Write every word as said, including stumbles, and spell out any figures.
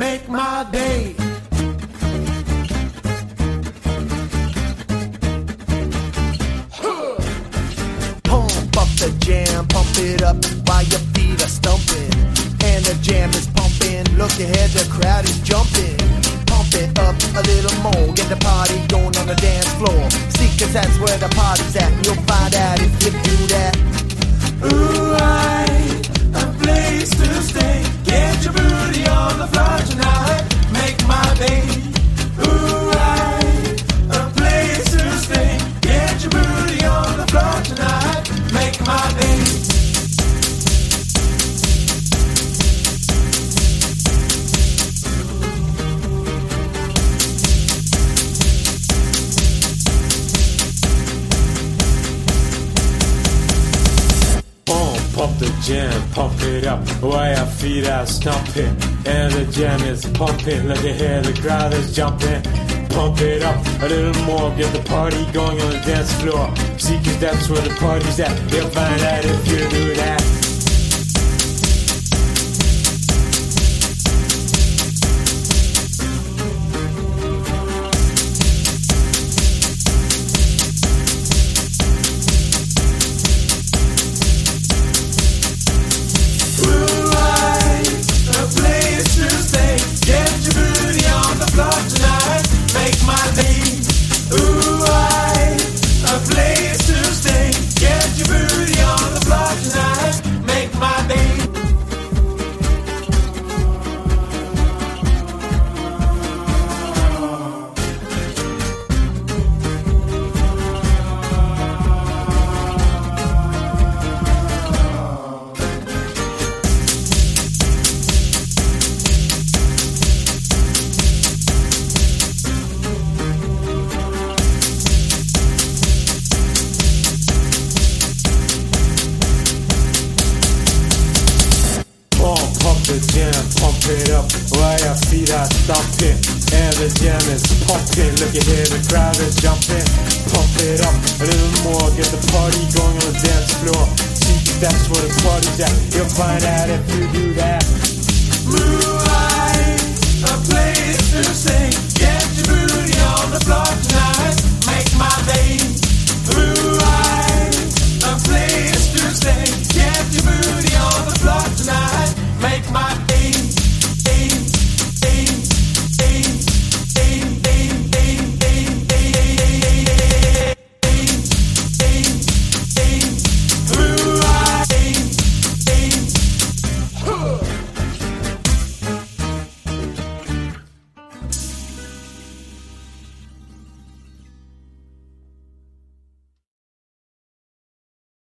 make my day. Pump up the jam, pump it up while your feet are stumping. And the jam is pumping, look ahead, the crowd is jumping. Pump it up a little more, get the party going on the dance floor. See, cause that's where the party's at, and you'll find out if you do that. Ooh, I, a place to stay. Get your booty on the floor tonight, make my day. Ooh, I, a place to stay. Get your booty on the floor tonight, make my day. Pump the jam, pump it up while your feet are stomping. And the jam is pumping, look ahead, the crowd is jumping. Pump it up a little more, get the party going on the dance floor. See, cause that's where the party's at, you'll find out if you do that. The jam, pump it up while your feet are stomping. And the jam is pumping, look ahead, the crowd is jumping. Pump it up a little more, get the party going on the dance floor. See, that's where the party's at, you'll find out if you do that. Moonlight, a place to stay. Get your booty on the floor